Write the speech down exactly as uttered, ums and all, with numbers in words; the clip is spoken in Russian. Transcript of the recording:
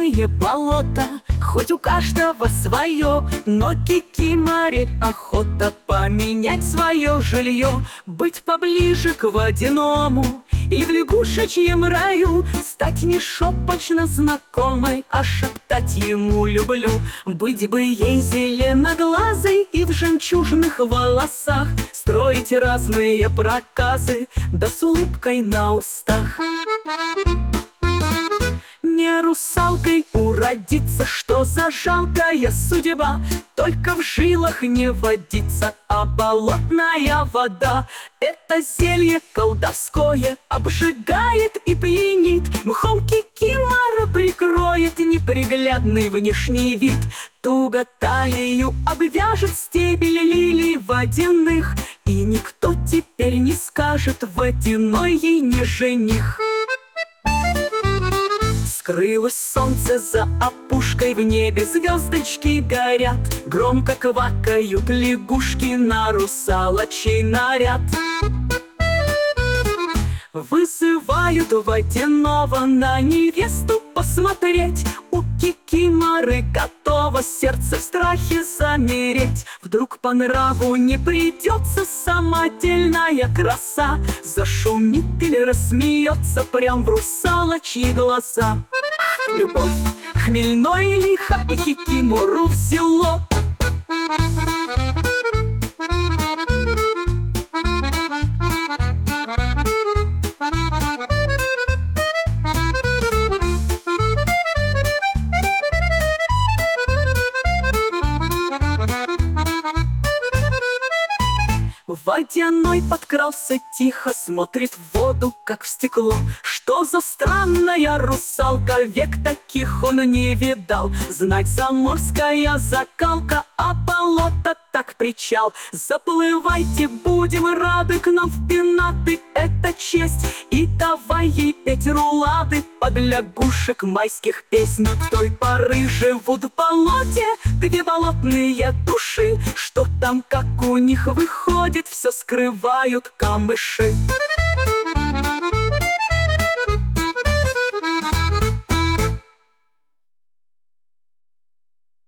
грязные болота, хоть у каждого свое, но кикиморе охота поменять свое жилье, быть поближе к водяному и в лягушечьем раю стать не шепочно знакомой, а шептать ему люблю. Быть бы ей зеленоглазой и в жемчужных волосах строить разные проказы, да с улыбкой на устах. Не русалкой уродиться, что за жалкая судьба, только в жилах не водится, а болотная вода. Это зелье колдовское обжигает и пьянит, мхом кикимора прикроет неприглядный внешний вид. Туго талию обвяжет стебель лилий водяных, и никто теперь не скажет: водяной ей не жених. Скрылось солнце за опушкой, в небе звездочки горят, громко квакают лягушки на русалочий наряд. Вызывают водяного на невесту посмотреть. У кикиморы готово сердце в страхе замереть. Вдруг по нраву не придется самодельная краса, зашумит или рассмеется прям в русалочьи глаза. Любовь хмельной лиха и кикимору в село. Водяной подкрался тихо, смотрит в воду, как в стекло. Что за странная русалка, век таких он не видал. Знать заморская закалка, а болото так причал. Заплывайте, будем рады к нам в пенаты, это честь. И давай ей петь рулады под лягушек майских песнь. Той поры живут в болоте две болотные души. Что там, как у них выходит, все скрывают камыши.